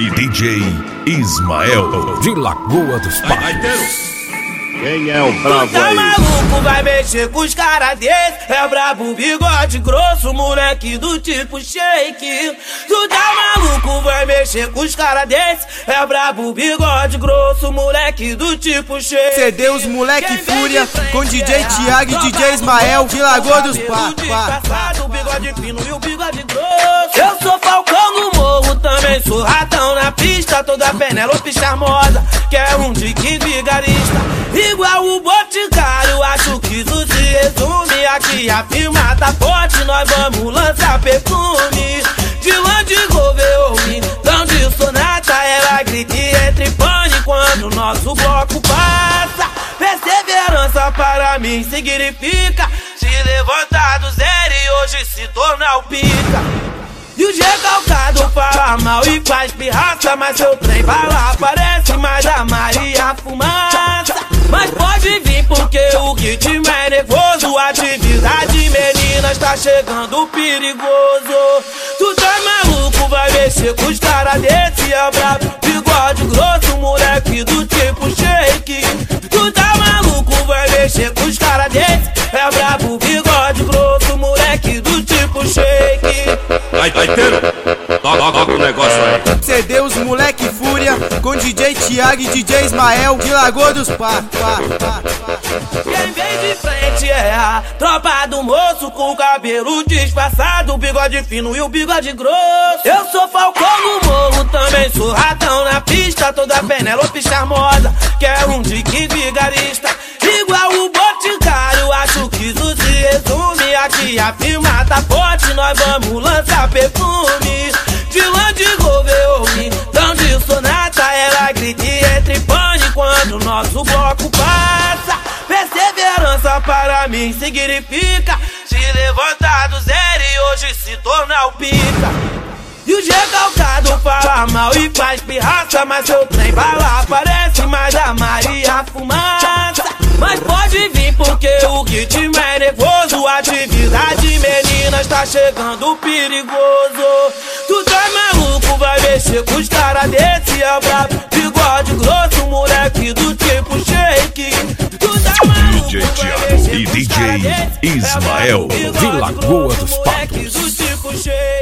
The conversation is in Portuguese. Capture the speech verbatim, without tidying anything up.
e D J Ismael de Lagoa dos Patos. Quem é o brabo tu tá aí? maluco, vai mexer com os caras desse. É brabo, bigode grosso, moleque do tipo shake. Tu tá maluco, vai mexer com os caras desse. É brabo, bigode grosso, moleque do tipo shake. C D os moleque fúria com D J Thiago e D J Ismael de Lagoa dos Patos. O bigode fino e o bigode grosso. Eu sou Falcão no morro, também sou ratão na pista. Toda Penélope charmosa, que é um dique vigarista. Igual o Boticário, acho que isso se resume. Aqui a firma tá forte, nós vamos lançar perfume. De Land Rover, então de sonata, ela grita e entra em pane quando o nosso bloco passa. Perseverança para mim significa se levantar do zero e hoje se tornar o pica. E o recalcado fala mal e faz pirraça, mas seu trem vai lá, parece mais a Maria Fumaça. Mas pode vir porque o ritmo é nervoso, atividade meninas tá chegando perigoso. Tu tá maluco, vai mexer com os caras desse, é brabo, bigode grosso, moleque do tipo shake. Tu tá maluco, vai mexer com os caras desse, é brabo, bigode grosso, moleque do tipo shake. Vai, vai ter. Toca o negócio aí. C D os moleque fúria com D J Thiago e D J Ismael de Lagoa dos Patos. Quem vem de frente é a tropa do moço com o cabelo disfarçado, o bigode fino e o bigode grosso. Eu sou Falcão no morro, também sou ratão na pista. Toda Penélope charmosa, que é um dique vigarista. Igual o Boticário, acho que isso se resume. Aqui a firma tá forte, nós vamos lançar perfume. De Land Rover, então de sonata, ela grita e entra em pane quando o nosso bloco passa. Perseverança para mim significa se levantar do zero e hoje se tornar o pica. E o recalcado fala mal e faz pirraça, mas seu trem vai lá, parece mais a Maria Fumaça. Mas pode vir porque o ritmo é nervoso, atividade meninas tá chegando perigoso. Tu tá maluco, vai mexer com os caras desse, é brabo, bigode grosso, moleque do tipo shake. Tu tá maluco, D J Thiago e D J Ismael de Lagoa dos Patos. Do tipo shake.